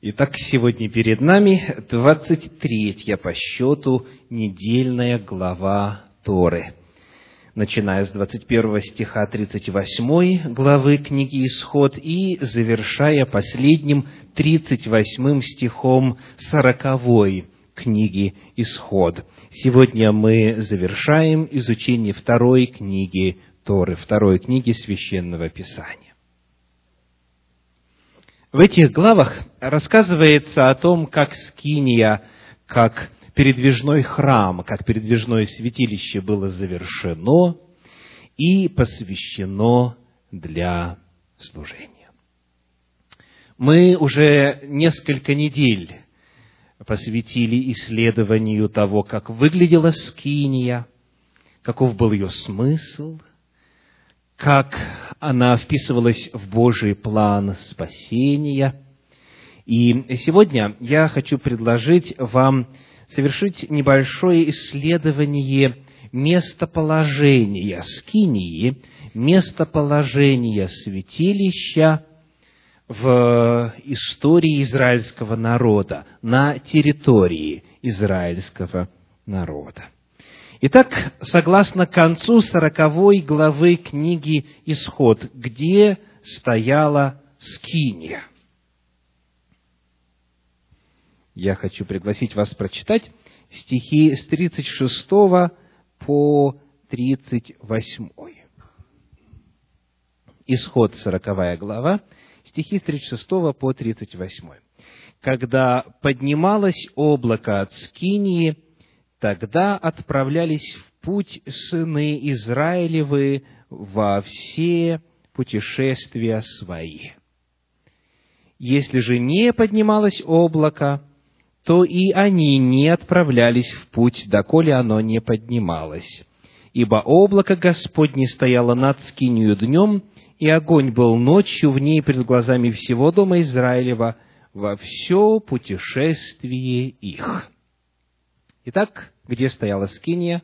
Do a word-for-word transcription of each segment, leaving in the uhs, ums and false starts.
Итак, сегодня перед нами двадцать третья по счету недельная глава Торы, начиная с двадцать первого стиха тридцать восьмой главы книги Исход и завершая последним тридцать восьмым стихом сороковой книги Исход. Сегодня мы завершаем изучение второй книги Торы, второй книги Священного Писания. В этих главах рассказывается о том, как скиния, как передвижной храм, как передвижное святилище было завершено и посвящено для служения. Мы уже несколько недель посвятили исследованию того, как выглядела скиния, каков был ее смысл, как она вписывалась в Божий план спасения. И сегодня я хочу предложить вам совершить небольшое исследование местоположения скинии, местоположения святилища в истории израильского народа, на территории израильского народа. Итак, согласно концу сороковой главы книги Исход, где стояла скиния? Я хочу пригласить вас прочитать стихи с тридцать шестого по тридцать восьмой. Исход, сороковая глава, стихи с тридцать шестого по тридцать восьмой. «Когда поднималось облако от скинии, тогда отправлялись в путь сыны Израилевы во все путешествия свои. Если же не поднималось облако, то и они не отправлялись в путь, доколе оно не поднималось. Ибо облако Господне стояло над скинию днем, и огонь был ночью в ней пред глазами всего дома Израилева во все путешествие их». Итак, где стояла скиния?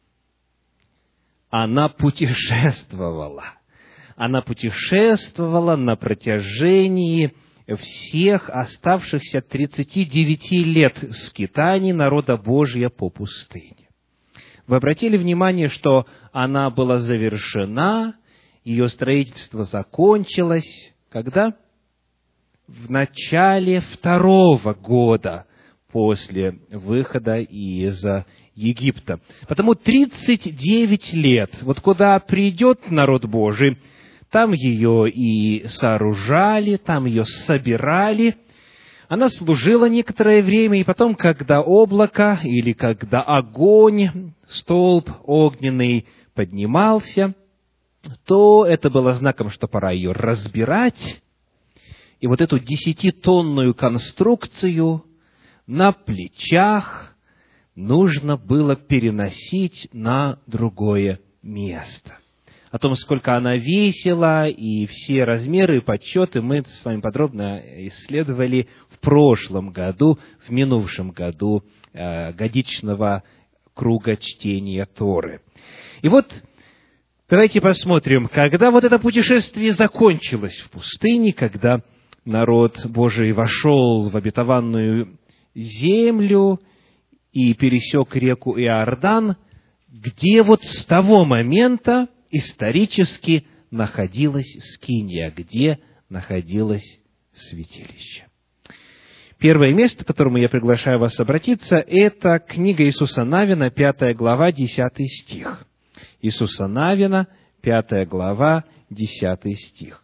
Она путешествовала. Она путешествовала на протяжении всех оставшихся тридцати девяти лет скитаний народа Божия по пустыне. Вы обратили внимание, что она была завершена, ее строительство закончилось, когда? В начале второго года после выхода из Египта. Потому тридцать девять лет, вот куда придет народ Божий, там ее и сооружали, там ее собирали. Она служила некоторое время, и потом, когда облако или когда огонь, столб огненный поднимался, то это было знаком, что пора ее разбирать. И вот эту десятитонную конструкцию на плечах нужно было переносить на другое место. О том, сколько она весила, и все размеры и подсчеты мы с вами подробно исследовали в прошлом году, в минувшем году э, годичного круга чтения Торы. И вот давайте посмотрим, когда вот это путешествие закончилось в пустыне, когда народ Божий вошел в обетованную землю и пересек реку Иордан, где вот с того момента исторически находилась скиния, где находилось святилище. Первое место, к которому я приглашаю вас обратиться, это книга Иисуса Навина, пятая глава, десятый стих. Иисуса Навина, пятая глава, десятый стих.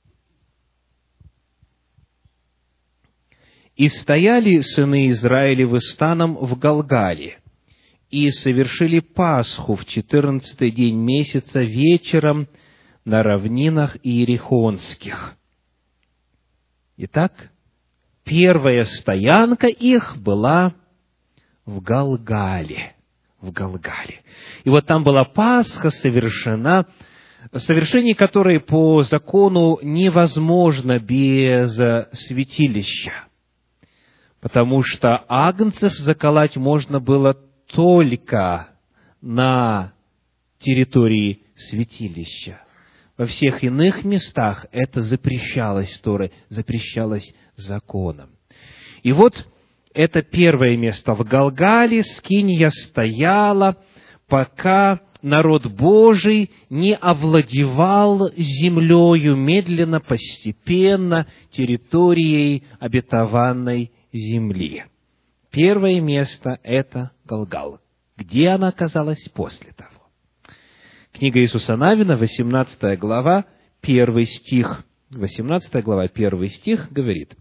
«И стояли сыны Израилевы станом в Галгале, и совершили Пасху в четырнадцатый день месяца вечером на равнинах иерихонских». Итак, первая стоянка их была в Галгале. В Галгале. И вот там была Пасха совершена, совершение которой по закону невозможно без святилища. Потому что агнцев заколоть можно было только на территории святилища. Во всех иных местах это запрещалось Торой, запрещалось законом. И вот это первое место. В Галгале скиния стояла, пока народ Божий не овладевал землею медленно, постепенно, территорией обетованной земли. Первое место — это Галгал. Где она оказалась после того? Книга Иисуса Навина, восемнадцатая глава, первый стих. восемнадцатая глава, первый стих говорит: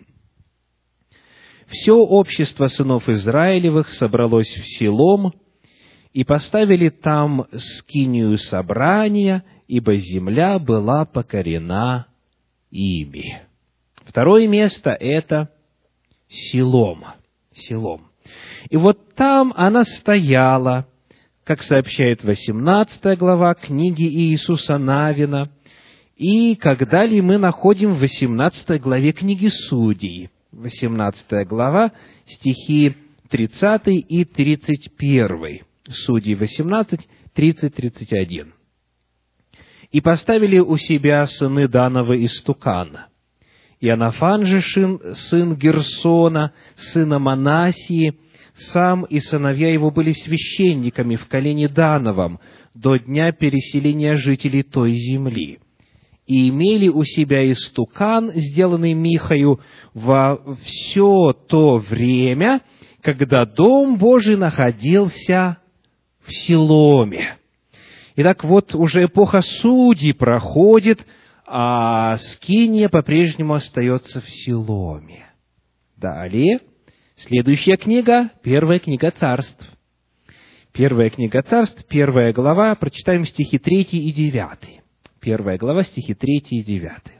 «Все общество сынов Израилевых собралось в Силом, и поставили там скинию собрания, ибо земля была покорена ими». Второе место — это Силом. Силом. И вот там она стояла, как сообщает восемнадцатая глава книги Иисуса Навина, и как далее мы находим в восемнадцатой главе книги Судей. восемнадцатая глава, стихи тридцатый и тридцать первый. Судей восемнадцать, тридцать, тридцать один. «И поставили у себя сыны Данова истукана. Иоаннафан же сын Герсона, сына Манасии, сам и сыновья его были священниками в колене Дановом до дня переселения жителей той земли. И имели у себя истукан, сделанный Михою, во все то время, когда Дом Божий находился в Силоме». Итак, вот уже эпоха Судей проходит, а скиния по-прежнему остается в Силоме. Далее, следующая книга, первая книга Царств. Первая книга Царств, первая глава, прочитаем стихи третий и девятый. Первая глава, стихи третий и девятый.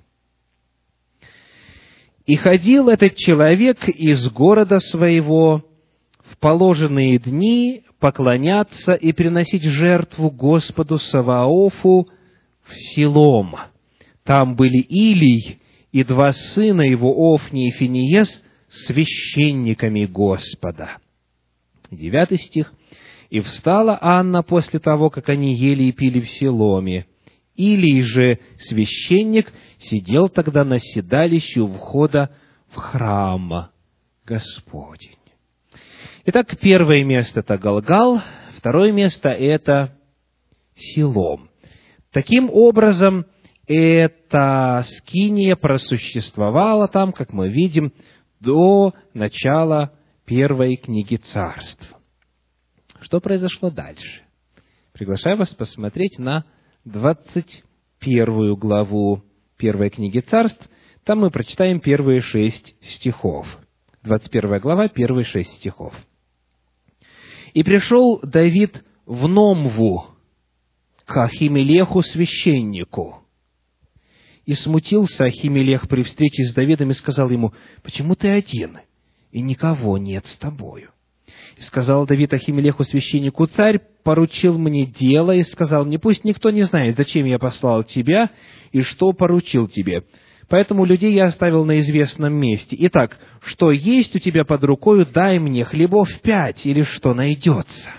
«И ходил этот человек из города своего в положенные дни поклоняться и приносить жертву Господу Саваофу в Силом. Там были Илий и два сына его, Офни и Финиес, священниками Господа». Девятый стих. «И встала Анна после того, как они ели и пили в Силоме. Илий же, священник, сидел тогда на седалище у входа в храм Господень». Итак, первое место — это Галгал, второе место — это Силом. Таким образом, эта скиния просуществовала там, как мы видим, до начала первой книги Царств. Что произошло дальше? Приглашаю вас посмотреть на двадцать первую главу первой книги Царств. Там мы прочитаем первые шесть стихов. двадцать первая глава, первые шесть стихов. «И пришел Давид в Номву к Ахимелеху священнику. И смутился Ахимелех при встрече с Давидом и сказал ему: почему ты один, и никого нет с тобою? И сказал Давид Ахимелеху священнику: царь поручил мне дело, и сказал мне: пусть никто не знает, зачем я послал тебя и что поручил тебе. Поэтому людей я оставил на известном месте. Итак, что есть у тебя под рукою, дай мне хлебов пять, или что найдется.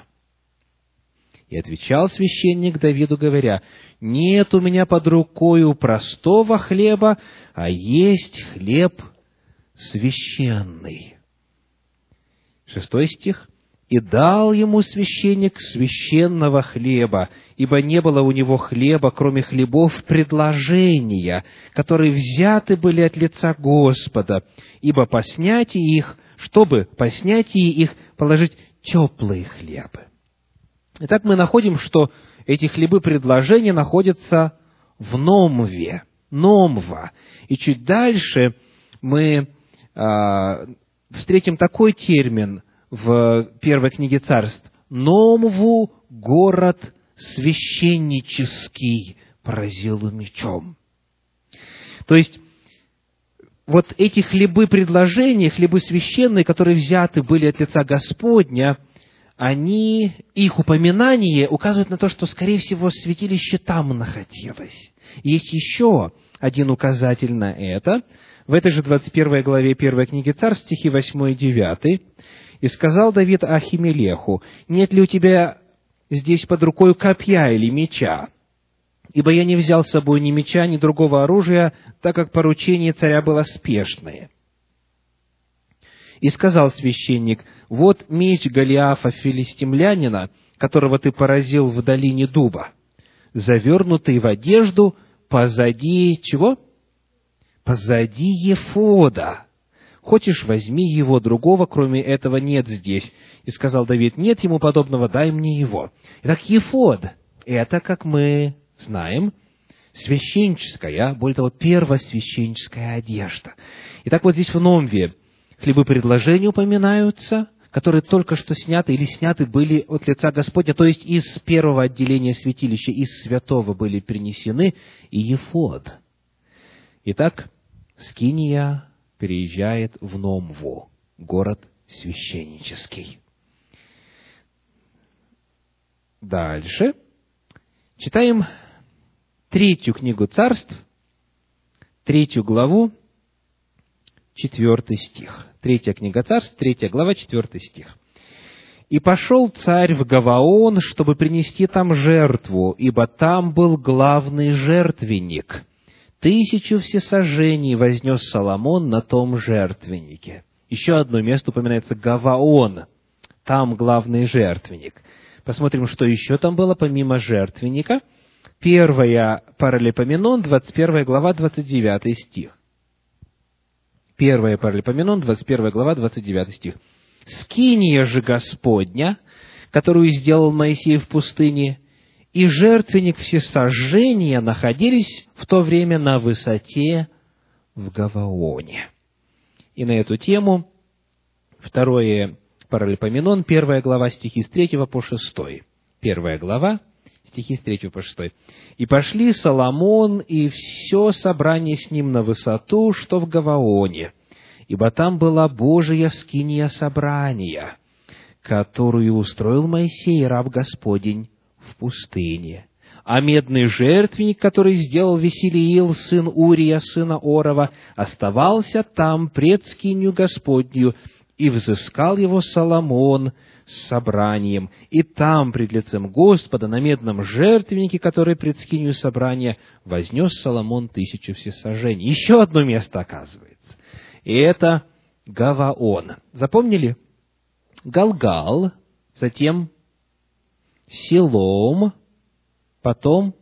И отвечал священник Давиду, говоря: нет у меня под рукою простого хлеба, а есть хлеб священный. Шестой стих. И дал ему священник священного хлеба, ибо не было у него хлеба, кроме хлебов предложения, которые взяты были от лица Господа, ибо по снятии их, чтобы по снятии их положить теплые хлебы. Итак, мы находим, что эти хлебы предложения находятся в Номве, Номва. И чуть дальше мы а, встретим такой термин в первой книге Царств: Номву, город священнический, поразил мечом. То есть, вот эти хлебы предложения, хлебы священные, которые взяты были от лица Господня, они, их упоминание указывает на то, что, скорее всего, святилище там находилось. Есть еще один указатель на это. В этой же двадцать первой главе первой книги Царств, стихи восьмой и девятый. «И сказал Давид Ахимелеху: нет ли у тебя здесь под рукою копья или меча? Ибо я не взял с собой ни меча, ни другого оружия, так как поручение царя было спешное». И сказал священник: вот меч Голиафа филистимлянина, которого ты поразил в долине дуба, завернутый в одежду позади чего? Позади ефода. Хочешь, возьми его, другого, кроме этого, нет здесь. И сказал Давид: нет ему подобного, дай мне его. Итак, ефод — это, как мы знаем, священническая, более того, первосвященническая одежда. Итак, вот здесь в Номве хлебопредложения упоминаются, которые только что сняты или сняты были от лица Господня, то есть из первого отделения святилища, из святого были принесены, и ефод. Итак, скиния переезжает в Номву, город священнический. Дальше читаем третью книгу Царств, третью главу, четвертый стих. Третья книга Царств, третья глава, четвертый стих. «И пошел царь в Гаваон, чтобы принести там жертву, ибо там был главный жертвенник. Тысячу всесожжений вознес Соломон на том жертвеннике». Еще одно место упоминается — Гаваон. Там главный жертвенник. Посмотрим, что еще там было помимо жертвенника. Первая Паралипоменон, двадцать первая глава, двадцать девятый стих. Первая Паралипоменон, двадцать первая глава, двадцать девятый стих. «Скиния же Господня, которую сделал Моисей в пустыне, и жертвенник всесожжения находились в то время на высоте в Гаваоне». И на эту тему второе Паралипоменон, первая глава, стихи с третьего по шестой. Первая глава, стихи с третьего по шестой. «И пошли Соломон и все собрание с ним на высоту, что в Гаваоне, ибо там была Божия скиния собрания, которую устроил Моисей, раб Господень, в пустыне. А медный жертвенник, который сделал Весилиил, сын Урия, сына Орова, оставался там пред скинию Господню, и взыскал его Соломон с собранием. И там, пред лицем Господа, на медном жертвеннике, который пред скинию собрания, вознес Соломон тысячу всесожжений». Еще одно место оказывается. И это Гаваон. Запомнили? Галгал, затем Силом, потом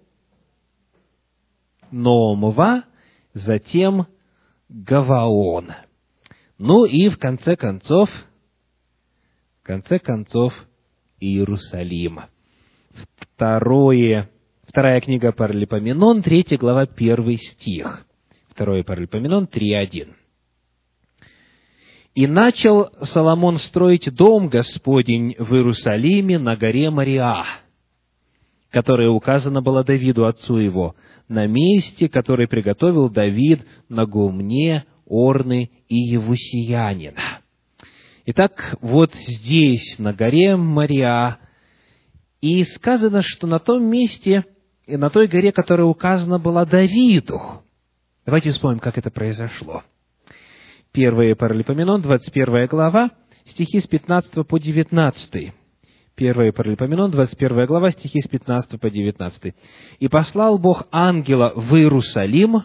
Номва, затем Гаваон. Ну и в конце концов, в конце концов, Иерусалим. Второе, вторая книга Паралипоменон, третья глава, первый стих. Второе Паралипоменон, три один. «И начал Соломон строить дом Господень в Иерусалиме на горе Мориа, которая указана была Давиду, отцу его, на месте, которое приготовил Давид на гумне Орны и Евусиянина». Итак, вот здесь, на горе Мориа, и сказано, что на том месте, и на той горе, которая указана была Давиду. Давайте вспомним, как это произошло. Первое Паралипоменон, двадцать первая глава, стихи с пятнадцатого по девятнадцатый. Первое Паралипоменон, двадцать первая глава, стихи с пятнадцатого по девятнадцатый. «И послал Бог ангела в Иерусалим,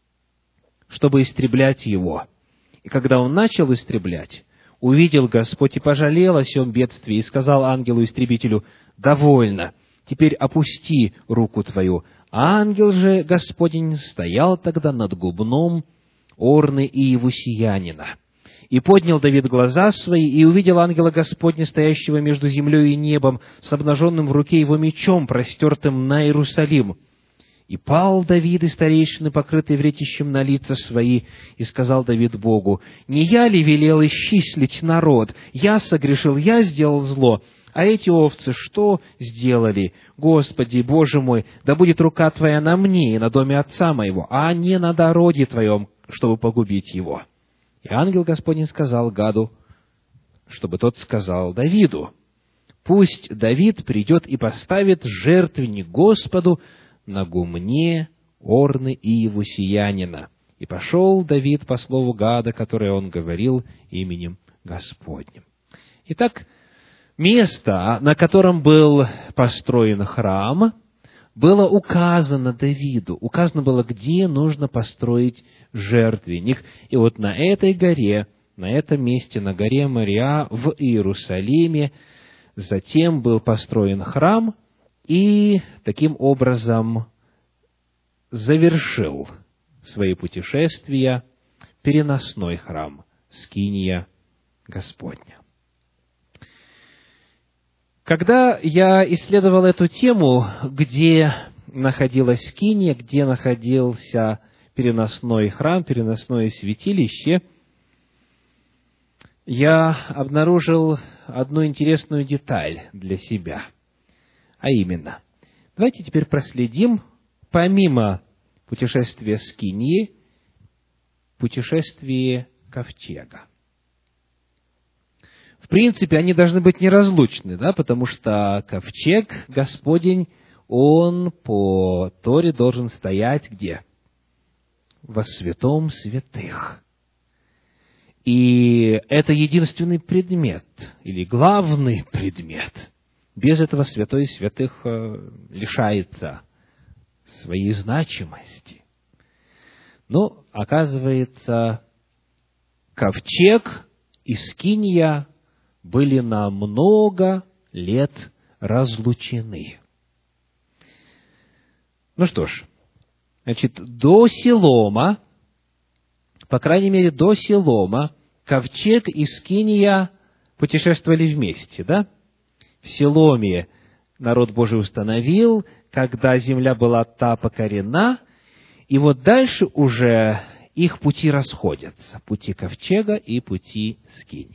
чтобы истреблять его. И когда он начал истреблять, увидел Господь и пожалел о сем бедствии, и сказал ангелу-истребителю: довольно, теперь опусти руку твою. А ангел же Господень стоял тогда над губном Орны и Евусиянина. И поднял Давид глаза свои, и увидел ангела Господня, стоящего между землей и небом, с обнаженным в руке его мечом, простертым на Иерусалим. И пал Давид и старейшины, покрытые вретищем на лица свои, и сказал Давид Богу: не я ли велел исчислить народ? Я согрешил, я сделал зло. А эти овцы что сделали? Господи, Боже мой, да будет рука Твоя на мне и на доме отца моего, а не на народе Твоем, чтобы погубить его. И ангел Господень сказал Гаду, чтобы тот сказал Давиду: пусть Давид придет и поставит жертвенник Господу на гумне Орны и Евусиянина. И пошел Давид по слову Гада, которое он говорил именем Господним. Итак, место, на котором был построен храм, было указано Давиду. Указано было, где нужно построить жертвенник. И вот на этой горе на этом месте, на горе Мориа в Иерусалиме. Затем был построен храм, и таким образом завершил свои путешествия переносной храм, скиния Господня. Когда я исследовал эту тему, где находилась скиния, где находился переносной храм, переносное святилище, я обнаружил одну интересную деталь для себя. А именно, давайте теперь проследим, помимо путешествия скинии, путешествие ковчега. В принципе, они должны быть неразлучны, да, потому что ковчег Господень, он по Торе должен стоять где? Во святом святых. И это единственный предмет, или главный предмет. Без этого святой святых лишается своей значимости. Но, оказывается, ковчег и скиния были на много лет разлучены. Ну что ж, значит, до Силома, по крайней мере, до Силома, ковчег и скиния путешествовали вместе, да? В Силоме народ Божий установил, когда земля была та покорена, и вот дальше уже их пути расходятся, пути ковчега и пути скинии.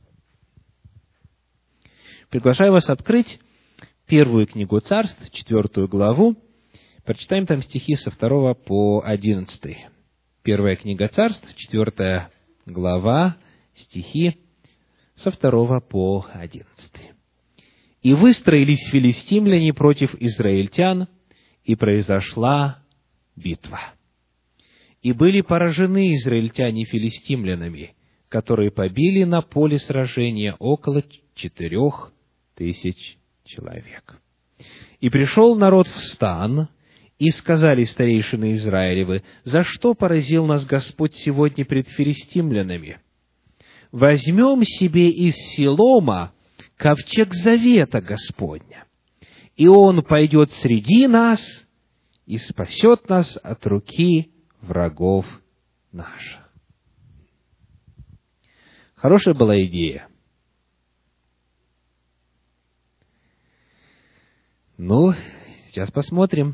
Приглашаю вас открыть первую книгу Царств, четвертую главу. Прочитаем там стихи со второго по одиннадцатый. Первая книга Царств, четвертая глава, стихи со второго по одиннадцатый. «И выстроились филистимляне против израильтян, и произошла битва. И были поражены израильтяне филистимлянами, которые побили на поле сражения около четырех тысяч человек. И пришел народ в стан, и сказали старейшины Израилевы: за что поразил нас Господь сегодня пред филистимлянами? Возьмем себе из Силома ковчег завета Господня, и он пойдет среди нас и спасет нас от руки врагов наших». Хорошая была идея. Ну, сейчас посмотрим.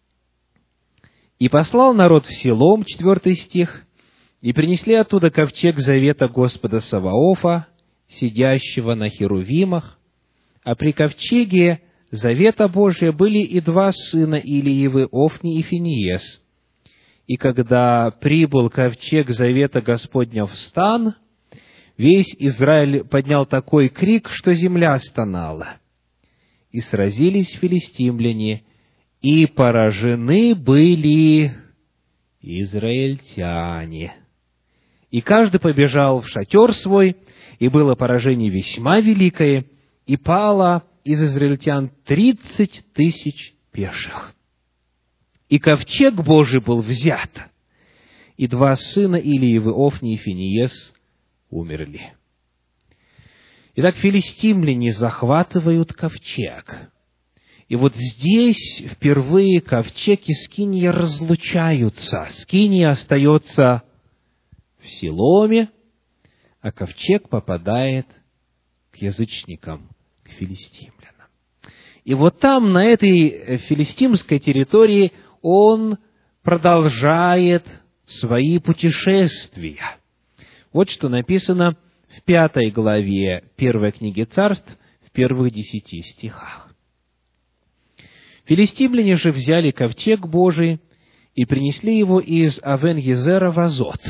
«И послал народ в Силом», четвертый стих, «и принесли оттуда ковчег завета Господа Саваофа, сидящего на херувимах, а при ковчеге завета Божия были и два сына Илиевы, Офни и Финиес. И когда прибыл ковчег завета Господня в стан, весь Израиль поднял такой крик, что земля стонала. И сразились филистимляне, и поражены были израильтяне. И каждый побежал в шатер свой, и было поражение весьма великое, и пало из израильтян тридцать тысяч пеших. И ковчег Божий был взят, и два сына Илиевы, Офни и Финиес, умерли». Итак, филистимляне захватывают ковчег. И вот здесь впервые ковчег и скиния разлучаются. Скиния остается в Силоме, а ковчег попадает к язычникам, к филистимлянам. И вот там, на этой филистимской территории, он продолжает свои путешествия. Вот что написано в пятой главе первой книги Царств, в первых десяти стихах. «Филистимляне же взяли ковчег Божий и принесли его из Авен-Езера в Азот.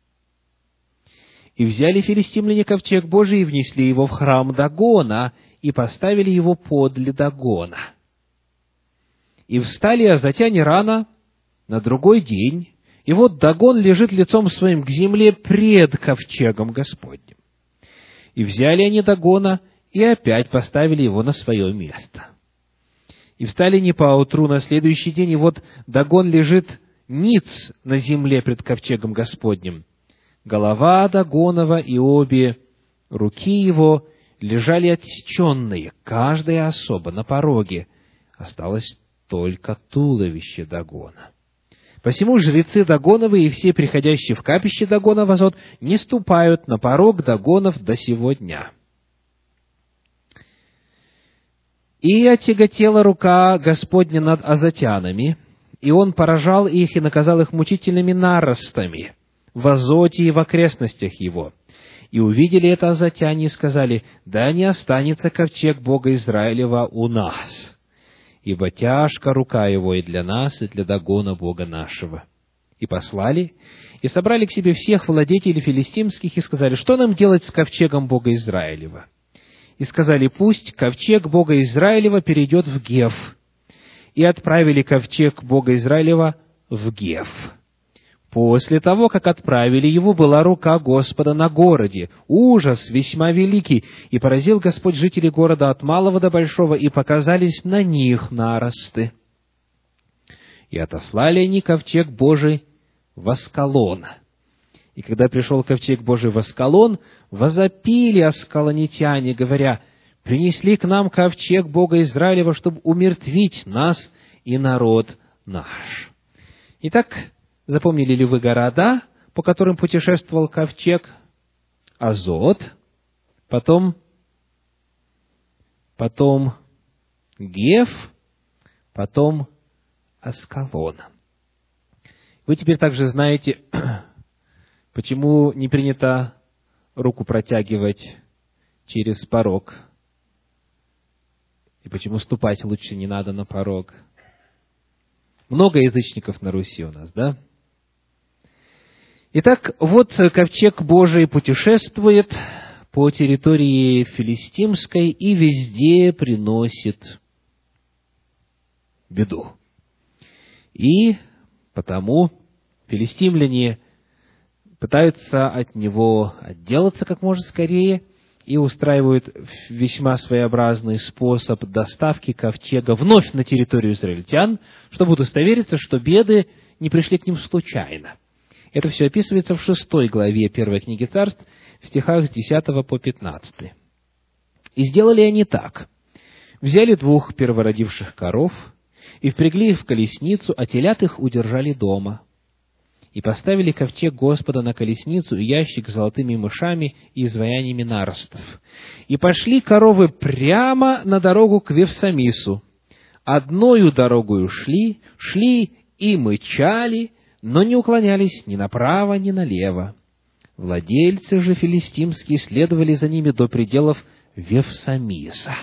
И взяли филистимляне ковчег Божий и внесли его в храм Дагона, и поставили его подле Дагона. И встали азотяне рано на другой день, и вот Дагон лежит лицом своим к земле пред ковчегом Господним. И взяли они Дагона, и опять поставили его на свое место. И встали не поутру на следующий день, и вот Дагон лежит ниц на земле пред ковчегом Господним. голова Дагонова и обе руки его лежали отсеченные, каждая особо на пороге. Осталось только туловище Дагона. Посему жрецы Дагоновы и все приходящие в капище Дагона в Азот не ступают на порог Дагонов до сего дня. И отяготела рука Господня над азотянами, и он поражал их и наказал их мучительными наростами в Азоте и в окрестностях его. И увидели это азотяне и сказали: да не останется ковчег Бога Израилева у нас, ибо тяжка рука его и для нас, и для Дагона Бога нашего. И послали, и собрали к себе всех владетелей филистимских, и сказали: что нам делать с ковчегом Бога Израилева? И сказали: пусть ковчег Бога Израилева перейдет в Геф. И отправили ковчег Бога Израилева в Геф. После того, как отправили его, была рука Господа на городе, ужас весьма великий, и поразил Господь жителей города от малого до большого, и показались на них наросты. И отослали они ковчег Божий в Аскалон. И когда пришел ковчег Божий в Аскалон, возопили аскалонитяне, говоря: принесли к нам ковчег Бога Израилева, чтобы умертвить нас и народ наш. Итак, запомнили ли вы города, по которым путешествовал ковчег? Азот, потом, потом Геф, потом Аскалон. Вы теперь также знаете, почему не принято руку протягивать через порог, и почему ступать лучше не надо на порог. Много язычников на Руси у нас, да? Итак, вот ковчег Божий путешествует по территории филистимской и везде приносит беду. И потому филистимляне пытаются от него отделаться как можно скорее и устраивают весьма своеобразный способ доставки ковчега вновь на территорию израильтян, чтобы удостовериться, что беды не пришли к ним случайно. Это все описывается в шестой главе первой книги Царств, в стихах с десятого по пятнадцатый. «И сделали они так. Взяли двух первородивших коров и впрягли их в колесницу, а телят их удержали дома. И поставили ковчег Господа на колесницу и ящик с золотыми мышами и изваяниями наростов. И пошли коровы прямо на дорогу к Вевсамису. Одною дорогою шли, шли и мычали, но не уклонялись ни направо, ни налево. Владельцы же филистимские следовали за ними до пределов Вевсамиса.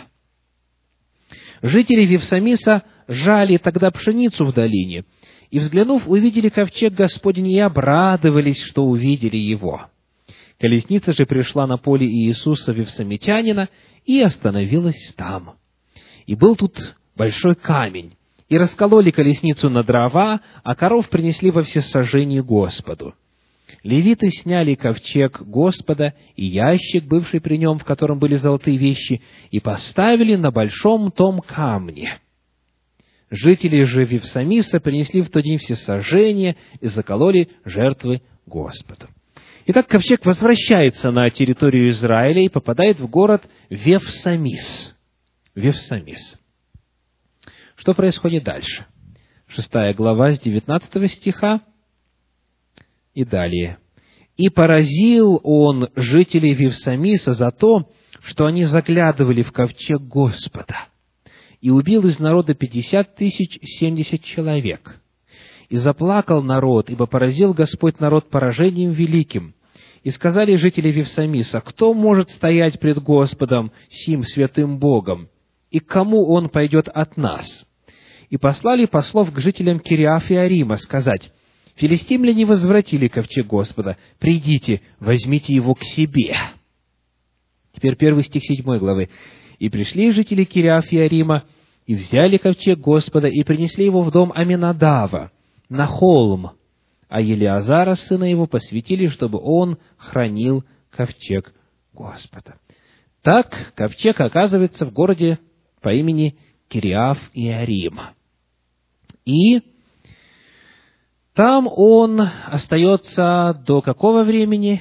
Жители Вевсамиса жали тогда пшеницу в долине, и, взглянув, увидели ковчег Господень и обрадовались, что увидели его. Колесница же пришла на поле Иисуса Вевсамитянина и остановилась там. И был тут большой камень, и раскололи колесницу на дрова, а коров принесли во всесожжение Господу. Левиты сняли ковчег Господа и ящик, бывший при нем, в котором были золотые вещи, и поставили на большом том камне. Жители же Вевсамиса принесли в тот день всесожжение и закололи жертвы Господу. Итак, ковчег возвращается на территорию Израиля и попадает в город Вевсамис. Вевсамис. Что происходит дальше? Шестая глава с девятнадцатого стиха и далее. «И поразил он жителей Вевсамиса за то, что они заглядывали в ковчег Господа, и убил из народа пятьдесят тысяч семьдесят человек. И заплакал народ, ибо поразил Господь народ поражением великим. И сказали жители Вевсамиса: кто может стоять пред Господом, сим святым Богом, и к кому он пойдет от нас? И послали послов к жителям Кириаф и Арима сказать: филистимляне возвратили ковчег Господа, придите, возьмите его к себе». Теперь первый стих седьмой главы. «И пришли жители Кириаф и Арима, и взяли ковчег Господа, и принесли его в дом Аминадава, на холм, а Елиазара, сына его, посвятили, чтобы он хранил ковчег Господа». Так ковчег оказывается в городе по имени Кириаф и Арим. И Там он остается до какого времени?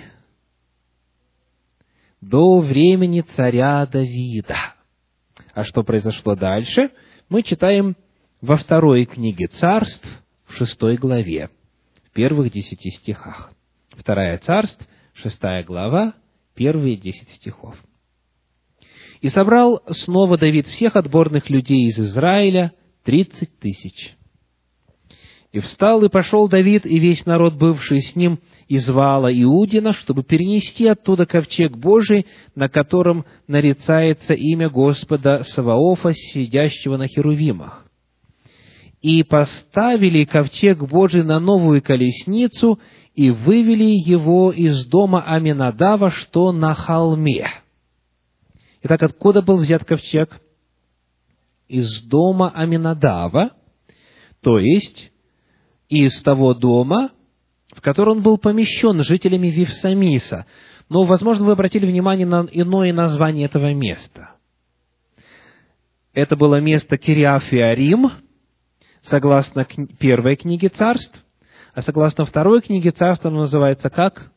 До времени царя Давида. А что произошло дальше? Мы читаем во второй книге Царств, в шестой главе, в первых десяти стихах. Вторая Царств, шестая глава, первые десять стихов. «И собрал снова Давид всех отборных людей из Израиля, тридцать тысяч. И встал, и пошел Давид, и весь народ, бывший с ним, из Ваала Иудина, чтобы перенести оттуда ковчег Божий, на котором нарицается имя Господа Саваофа, сидящего на херувимах. И поставили ковчег Божий на новую колесницу, и вывели его из дома Аминадава, что на холме». Итак, откуда был взят ковчег? Из дома Аминадава, то есть из того дома, в который он был помещен жителями Вифсамиса. Но, возможно, вы обратили внимание на иное название этого места. Это было место Кириаф-Иарим, согласно первой книге Царств, а согласно второй книге Царств оно называется как?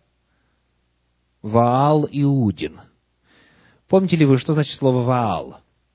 Ваал-Иудин. Помните ли вы, что значит слово «Ваал»?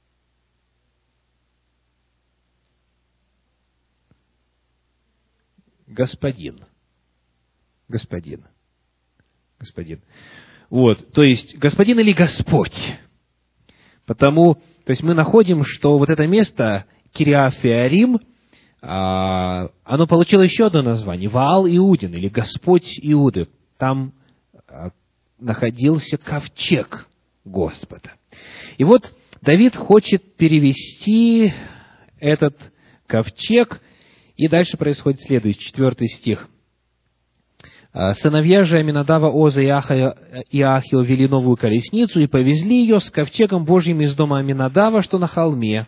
Господин. Господин. Господин. Вот, то есть, господин или Господь. Потому, то есть, мы находим, что вот это место, Кириаф-Иарим, а, оно получило еще одно название, Ваал-Иудин, или Господь Иуды. Там а, находился ковчег Господа. И вот Давид хочет перевести этот ковчег, и дальше происходит следующий, четвертый стих. «Сыновья же Аминадава, Оза и Иахио вели новую колесницу и повезли ее с ковчегом Божьим из дома Аминадава, что на холме.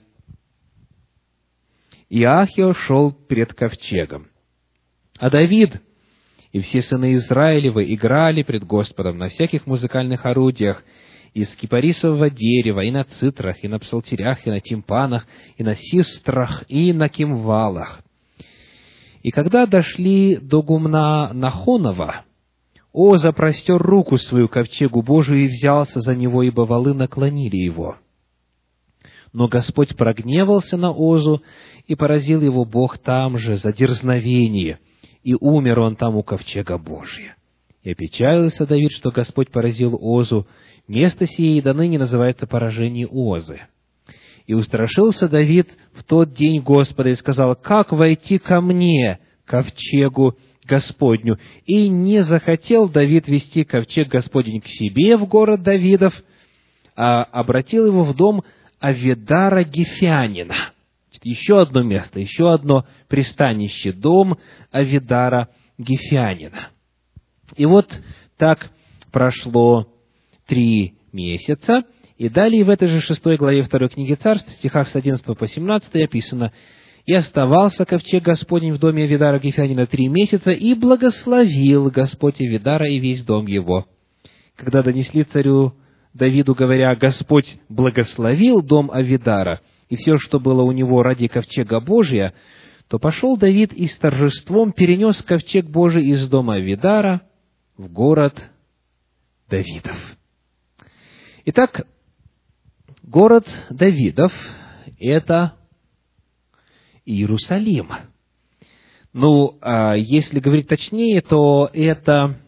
Иахио шел перед ковчегом. А Давид и все сыны Израилевы играли пред Господом на всяких музыкальных орудиях, из кипарисового дерева, и на цитрах, и на псалтирях, и на тимпанах, и на систрах, и на кимвалах. И когда дошли до гумна Нахонова, Оза простер руку свою ковчегу Божию и взялся за него, ибо валы наклонили его. Но Господь прогневался на Озу, и поразил его Бог там же за дерзновение, и умер он там у ковчега Божия. И опечалился Давид, что Господь поразил Озу. Место сие и до ныне называется поражение Озы. И устрашился Давид в тот день Господа и сказал: как войти ко мне, ковчегу Господню? И не захотел Давид вести ковчег Господень к себе в город Давидов, а обратил его в дом Авидара Гефянина. Еще одно место, еще одно пристанище, дом Авидара Гефянина. И вот так прошло три месяца, и далее в этой же шестой главе второй книги Царств, в стихах с одиннадцатого по семнадцатый описано: «И оставался ковчег Господень в доме Авидара Гефянина три месяца, и благословил Господь Авидара и весь дом его. Когда донесли царю Давиду, говоря: Господь благословил дом Авидара и все, что было у него ради ковчега Божия, то пошел Давид и с торжеством перенес ковчег Божий из дома Авидара в город Давидов». Итак, город Давидов — это Иерусалим. Ну, а если говорить точнее, то это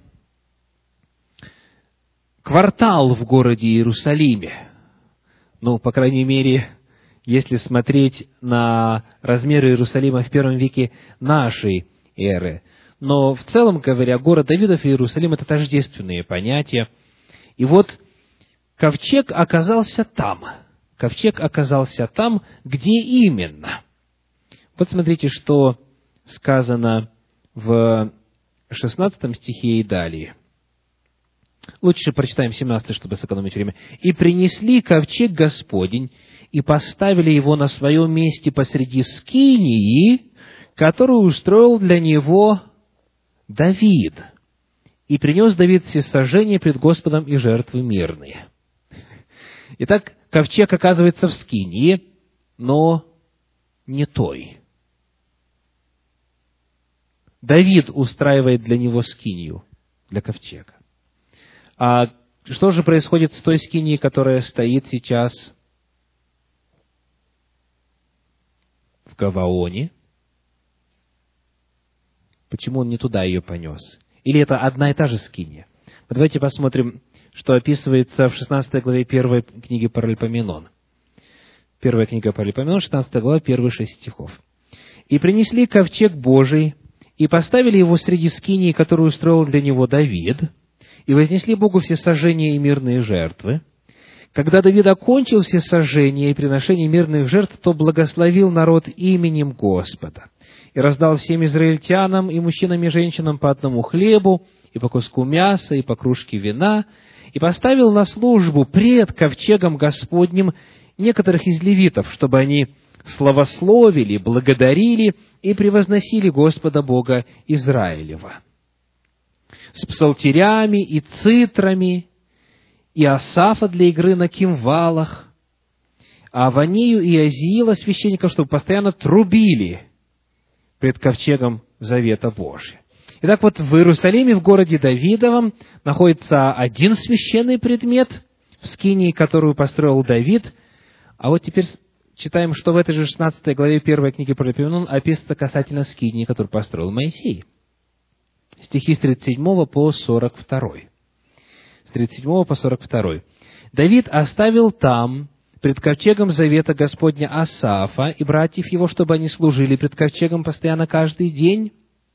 квартал в городе Иерусалиме. Ну, по крайней мере, если смотреть на размеры Иерусалима в первом веке нашей эры. Но в целом говоря, город Давидов и Иерусалим — это тождественные понятия. И вот ковчег оказался там. Ковчег оказался там, где именно? Вот смотрите, что сказано в шестнадцатом стихе и далее. Лучше прочитаем семнадцатый, чтобы сэкономить время. «И принесли ковчег Господень, и поставили его на своем месте посреди скинии, которую устроил для него Давид. И принес Давид всесожжение пред Господом и жертвы мирные». Итак, ковчег оказывается в скинии, но не той. Давид устраивает для него скинию, для ковчега. А что же происходит с той скинией, которая стоит сейчас в Гаваоне? Почему он не туда ее понес? Или это одна и та же скиния? Давайте посмотрим, что описывается в шестнадцатой главе первой книги Паралипоменон. Первая книга Паралипоменон, шестнадцатая глава, первые шесть стихов. «И принесли ковчег Божий, и поставили его среди скинии, которую устроил для него Давид, и вознесли Богу всесожжения и мирные жертвы. Когда Давид окончил всесожжения и приношение мирных жертв, то благословил народ именем Господа, и раздал всем израильтянам, и мужчинам, и женщинам по одному хлебу, и по куску мяса, и по кружке вина, и поставил на службу пред ковчегом Господним некоторых из левитов, чтобы они славословили, благодарили и превозносили Господа Бога Израилева. С псалтерями и цитрами, и Асафа для игры на кимвалах, а Аванию и Азиила священников, чтобы постоянно трубили пред ковчегом Завета Божия. Итак, вот в Иерусалиме, в городе Давидовом, находится один священный предмет, в скинии, которую построил Давид. А вот теперь читаем, что в этой же шестнадцатой главе первой книги Паралипоменон описывается касательно скинии, которую построил Моисей. Стихи с тридцать седьмого по сорок второй. С тридцать седьмого по сорок второй. «Давид оставил там пред ковчегом завета Господня Асафа и братьев его, чтобы они служили пред ковчегом постоянно каждый день».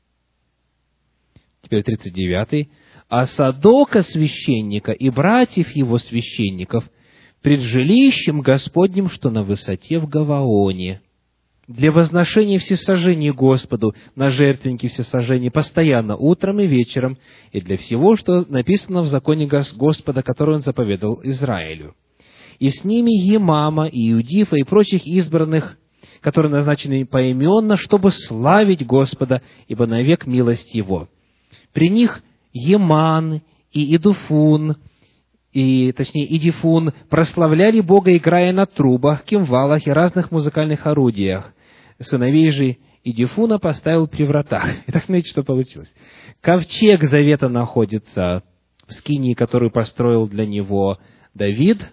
Теперь тридцать девятый. «А Садока священника и братьев его священников пред жилищем Господним, что на высоте в Гаваоне, для возношения всесожжений Господу на жертвеннике всесожжений постоянно утром и вечером, и для всего, что написано в законе Господа, который Он заповедал Израилю. И с ними Емама, и Иудифа, и прочих избранных, которые назначены поименно, чтобы славить Господа, ибо навек милость Его. При них Еман и Идуфун, и, точнее, Идифун, прославляли Бога, играя на трубах, кимвалах и разных музыкальных орудиях. Сыновей же Идифуна поставил при вратах». Итак, смотрите, что получилось. Ковчег завета находится в скинии, которую построил для него Давид,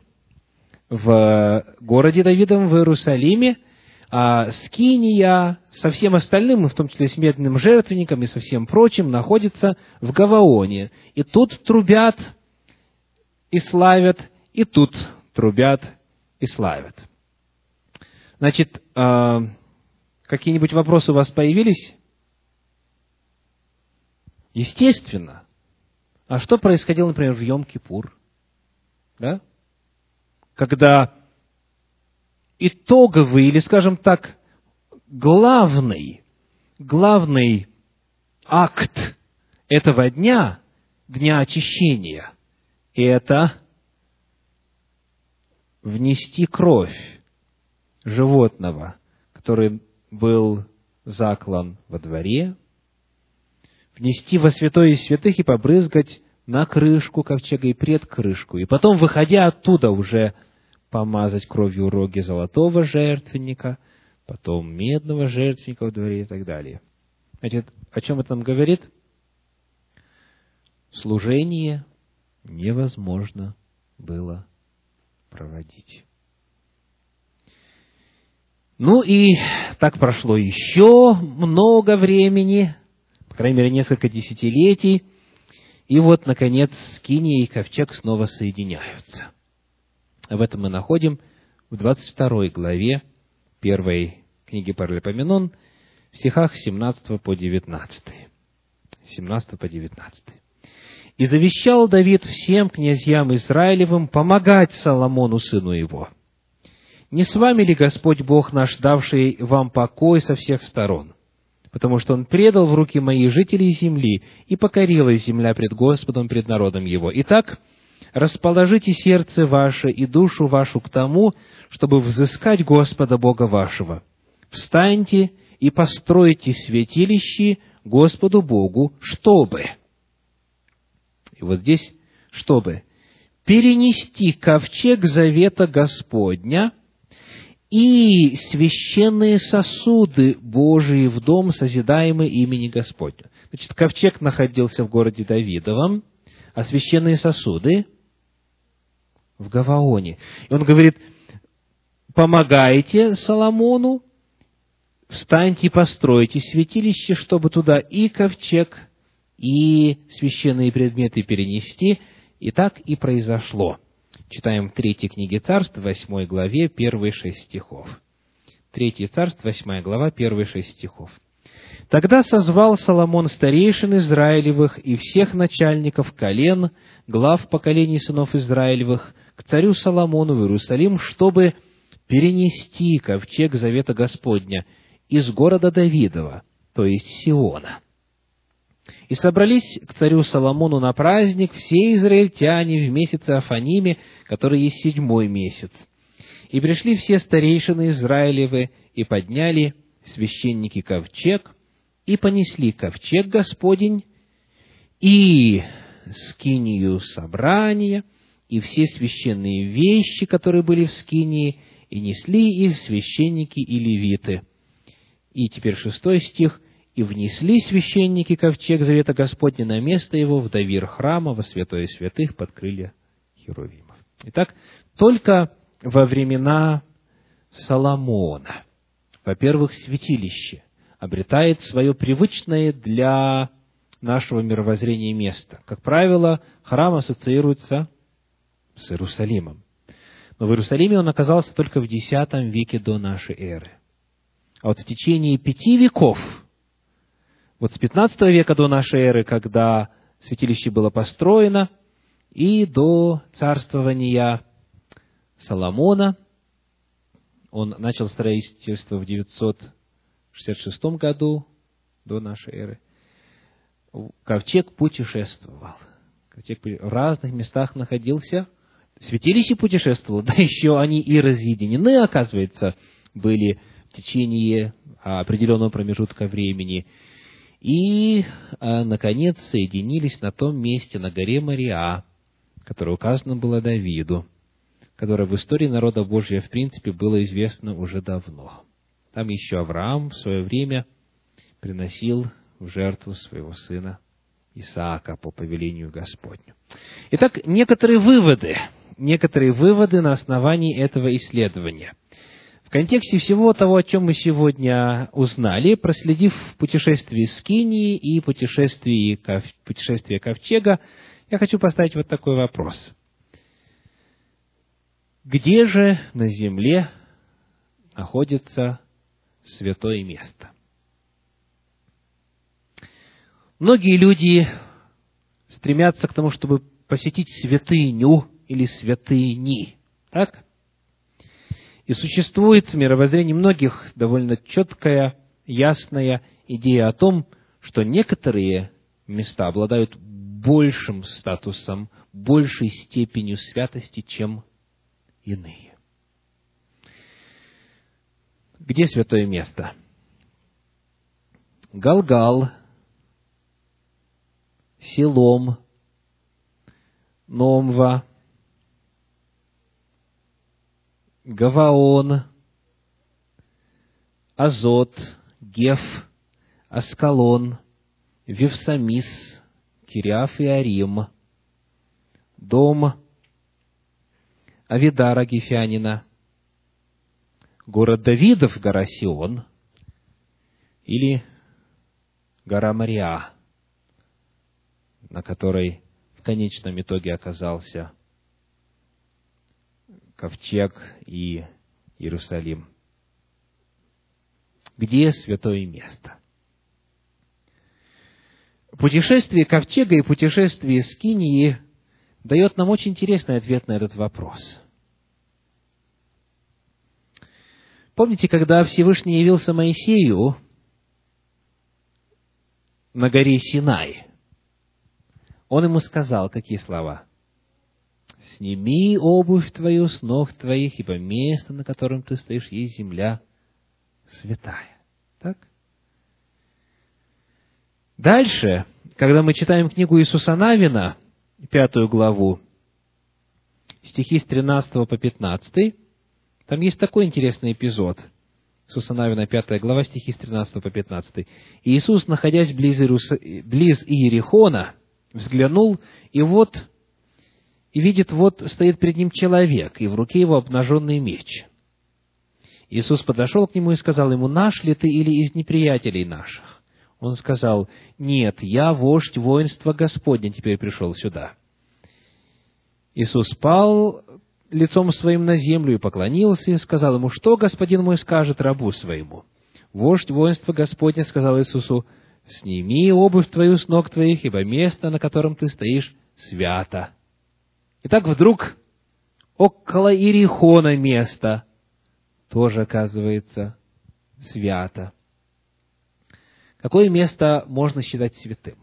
в городе Давидовом, в Иерусалиме, а скиния со всем остальным, в том числе с медным жертвенником и со всем прочим, находится в Гаваоне. И тут трубят и славят, и тут трубят и славят. Значит, какие-нибудь вопросы у вас появились? Естественно. А что происходило, например, в Йом-Кипур? Да? Когда итоговый, или, скажем так, главный, главный акт этого дня, дня очищения, это внести кровь животного, который был заклан во дворе, внести во святое из святых и побрызгать на крышку ковчега и пред крышку, и потом, выходя оттуда, уже помазать кровью роги золотого жертвенника, потом медного жертвенника в дворе и так далее. Значит, о чем это нам говорит? Служение невозможно было проводить. Ну и так прошло еще много времени, по крайней мере, несколько десятилетий, и вот, наконец, скиния и ковчег снова соединяются. Об этом мы находим в двадцать второй главе первой книги Паралипоменон, в стихах с семнадцатого по девятнадцатый. семнадцатого по девятнадцатый. «И завещал Давид всем князьям Израилевым помогать Соломону, сыну его. Не с вами ли Господь Бог наш, давший вам покой со всех сторон? Потому что Он предал в руки мои жителей земли, и покорилась земля пред Господом, пред народом Его. Итак, расположите сердце ваше и душу вашу к тому, чтобы взыскать Господа Бога вашего. Встаньте и постройте святилище Господу Богу, чтобы...» И вот здесь, чтобы перенести ковчег завета Господня и священные сосуды Божии в дом, созидаемый имени Господня». Значит, ковчег находился в городе Давидовом, а священные сосуды в Гаваоне. И он говорит: помогайте Соломону, встаньте и постройте святилище, чтобы туда и ковчег, и священные предметы перенести. И так и произошло. Читаем в третьей книге Царств, восьмой главе, первые шесть стихов. Третье Царств, восьмая глава, первые шесть стихов. «Тогда созвал Соломон старейшин Израилевых и всех начальников колен, глав поколений сынов Израилевых, к царю Соломону в Иерусалим, чтобы перенести ковчег завета Господня из города Давидова, то есть Сиона. И собрались к царю Соломону на праздник все израильтяне в месяце Афаниме, который есть седьмой месяц. И пришли все старейшины Израилевы, и подняли священники ковчег, и понесли ковчег Господень, и скинию собрания, и все священные вещи, которые были в скинии, и несли их священники и левиты». И теперь шестой стих. «И внесли священники ковчег завета Господня на место его в довир храма во святое святых под крылья херувимов». Итак, только во времена Соломона, во-первых, святилище обретает свое привычное для нашего мировоззрения место. Как правило, храм ассоциируется с Иерусалимом. Но в Иерусалиме он оказался только в десятом веке до нашей эры. А вот в течение пяти веков, вот с пятнадцатого века до нашей эры, когда святилище было построено, и до царствования Соломона, он начал строительство в девятьсот шестьдесят шестом году до нашей эры, ковчег путешествовал. Ковчег в разных местах находился, святилище путешествовало, да еще они и разъединены, оказывается, были в течение определенного промежутка времени. И, наконец, соединились на том месте, на горе Мориа, которое указано было Давиду, которое в истории народа Божия, в принципе, было известно уже давно. Там еще Авраам в свое время приносил в жертву своего сына Исаака по повелению Господню. Итак, некоторые выводы, некоторые выводы на основании этого исследования. В контексте всего того, о чем мы сегодня узнали, проследив путешествие Скинии и путешествие, путешествие Ковчега, я хочу поставить вот такой вопрос. Где же на земле находится святое место? Многие люди стремятся к тому, чтобы посетить святыню или святыни, так? И существует в мировоззрении многих довольно четкая, ясная идея о том, что некоторые места обладают большим статусом, большей степенью святости, чем иные. Где святое место? Галгал, Силом, Номва, Гаваон, Азот, Геф, Аскалон, Вевсамис, Кириаф и Арим, дом Авидара Гефянина, город Давидов, гора Сион, или гора Мориа, на которой в конечном итоге оказался Ковчег и Иерусалим. Где святое место? Путешествие Ковчега и путешествие Скинии дает нам очень интересный ответ на этот вопрос. Помните, когда Всевышний явился Моисею на горе Синай, он ему сказал какие слова? «Сними обувь твою с ног твоих, ибо место, на котором ты стоишь, есть земля святая». Так? Дальше, когда мы читаем книгу Иисуса Навина, пятую главу, стихи с тринадцатого по пятнадцатый, Там есть такой интересный эпизод. Иисуса Навина, пятая глава, стихи с тринадцатого по пятнадцатый. «И Иисус, находясь близ, Иерус... близ Иерихона, взглянул, и вот, и видит, вот стоит перед ним человек, и в руке его обнаженный меч. Иисус подошел к нему и сказал ему: «Наш ли ты или из неприятелей наших?» Он сказал: «Нет, я вождь воинства Господня, теперь пришел сюда». Иисус пал лицом своим на землю и поклонился, и сказал ему: «Что господин мой скажет рабу своему?» Вождь воинства Господня сказал Иисусу: «Сними обувь твою с ног твоих, ибо место, на котором ты стоишь, свято». Итак, вдруг около Иерихона место тоже оказывается свято. Какое место можно считать святым?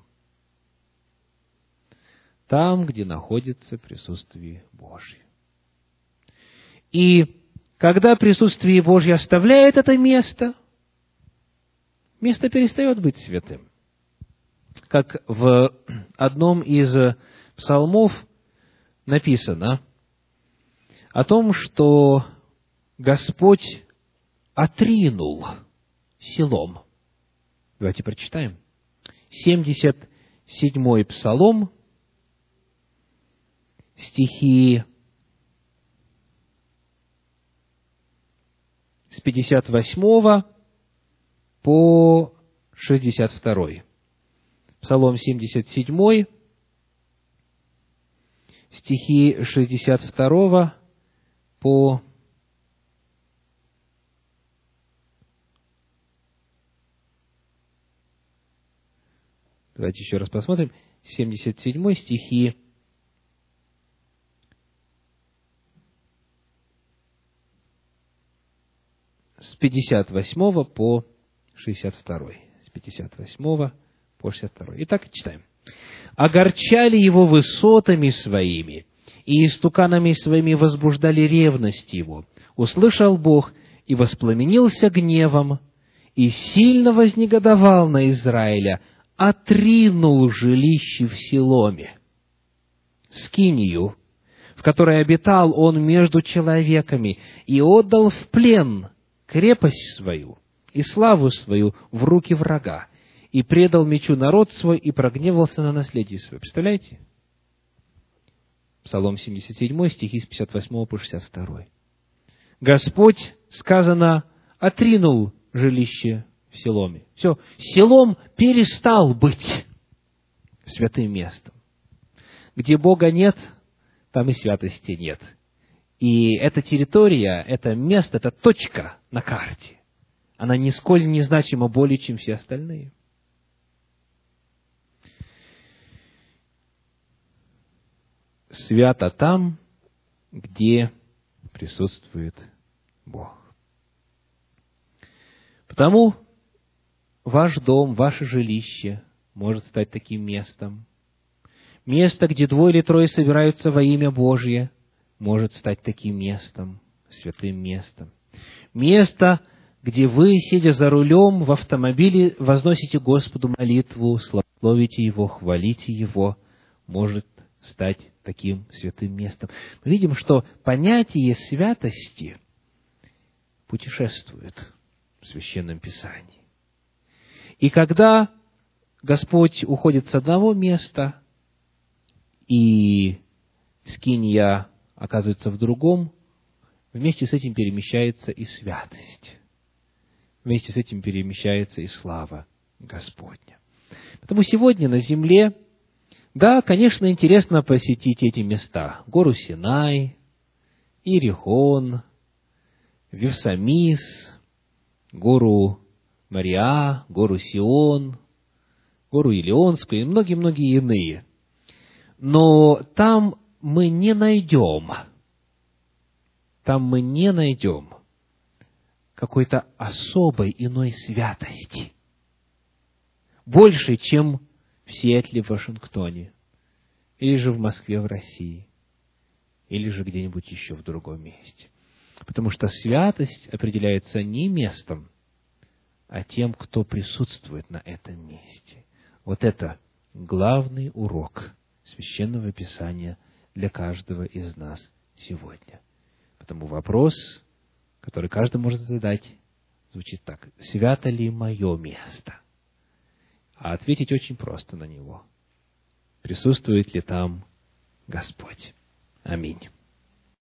Там, где находится присутствие Божье. И когда присутствие Божье оставляет это место, место перестает быть святым. Как в одном из псалмов написано о том, что Господь отринул селом. Давайте прочитаем. семьдесят седьмой псалом, стихи с пятьдесят восьмого по шестьдесят второй. Псалом семьдесят седьмой, стихи с шестьдесят второго по Давайте еще раз посмотрим. семьдесят седьмой, стихи с пятьдесят восьмого по шестьдесят второй. С пятьдесят восьмого по шестьдесят второй. Итак, читаем. «Огорчали его высотами своими, и истуканами своими возбуждали ревность его. Услышал Бог и воспламенился гневом, и сильно вознегодовал на Израиля, отринул жилище в Силоме, скинию, в которой обитал он между человеками, и отдал в плен крепость свою и славу свою в руки врага, и предал мечу народ свой, и прогневался на наследие свое». Представляете? Псалом семьдесят седьмой, стихи с пятьдесят восьмого по шестьдесят второй. Господь, сказано, отринул жилище в Силоме. Все, Силом перестал быть святым местом. Где Бога нет, там и святости нет. И эта территория, это место, эта точка на карте, она нисколько не значима более, чем все остальные. Свято там, где присутствует Бог. Потому ваш дом, ваше жилище может стать таким местом. Место, где двое или трое собираются во имя Божье, может стать таким местом, святым местом. Место, где вы, сидя за рулем в автомобиле, возносите Господу молитву, славите Его, хвалите Его, может стать таким святым местом. Мы видим, что понятие святости путешествует в Священном Писании. И когда Господь уходит с одного места, и скиния оказывается в другом, вместе с этим перемещается и святость. Вместе с этим перемещается и слава Господня. Поэтому сегодня на земле, да, конечно, интересно посетить эти места. Гору Синай, Иерихон, Вифсамис, гору Мориа, гору Сион, гору Илионскую и многие-многие иные. Но там мы не найдем, там мы не найдем какой-то особой иной святости, больше, чем в Сиэтле, в Вашингтоне, или же в Москве, в России, или же где-нибудь еще в другом месте. Потому что святость определяется не местом, а тем, кто присутствует на этом месте. Вот это главный урок Священного Писания для каждого из нас сегодня. Потому вопрос который каждый может задать, звучит так: «Свято ли мое место?» А ответить очень просто на него: присутствует ли там Господь? Аминь.